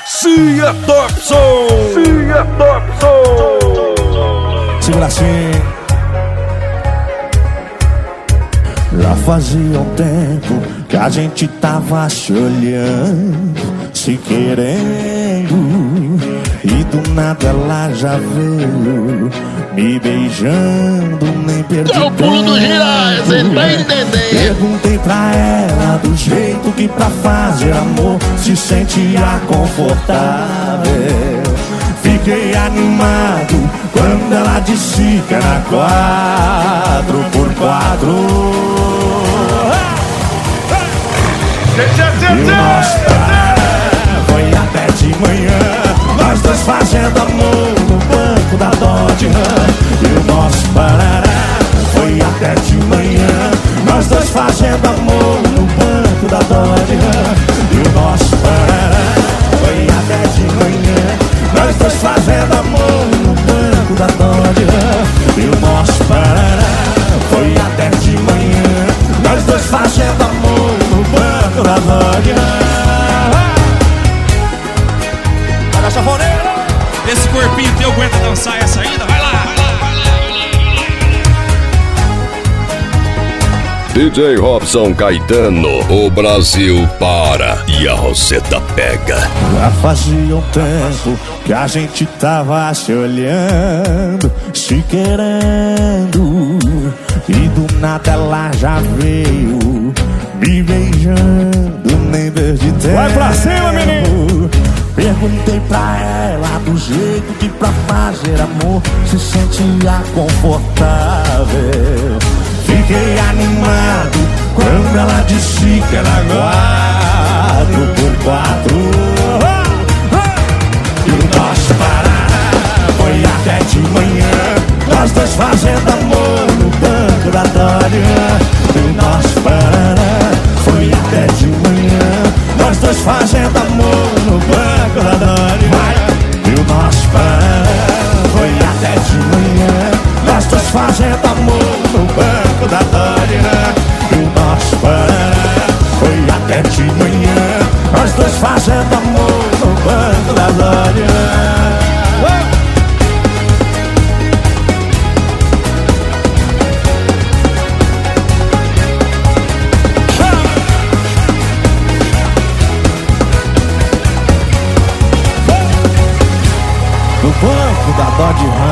Cia Topson! Cia Topson! Segura assim. Já fazia um tempo que a gente tava se olhando, se querendo, e do nada ela já veio me beijando, nem perdi tempo. É o pulo do girar, você vai entender. Perguntei pra ela do jeito que pra fazer amor se sentia confortável. Fiquei animado quando ela disse que era 4x4. E o nosso parará foi até de manhã, nós dois fazendo amor no banco da Dodge Ram. E o nosso parará foi até de manhã, nós dois fazendo amor no banco da Dodge Ram. E o nosso parará foi até de manhã, nós dois fazendo amor no banco da Dodge Ram. E o nosso parará foi até de manhã, nós dois fazendo amor no banco da Dodge Ram. Vai dar sanfoneira! Esse corpinho teu aguenta dançar essa ainda? Vai lá, vai lá, vai lá, vai lá. DJ Robson Caetano, o Brasil para e a Roseta pega. Já fazia um tempo que a gente tava se olhando, se querendo, e do nada ela já veio me beijando, nem perdi tempo. Vai pra cima, menino! Perguntei pra ela do jeito que pra fazer amor se sentia confortável. Fiquei animado quando ela disse que era 4x4. E o nosso parará foi até de manhã, nós dois fazendo amor no banco da Dodge Ram. E o nosso parará foi até de manhã, nós dois fazendo amor no banco da Dodge Ram. E o nosso parará foi até de manhã, nós dois fazendo amor no banco da Dodge Ram. E o nosso parará foi até de manhã, nós dois fazendo amor no banco da Dodge Ram. No banco da Dodge Ram.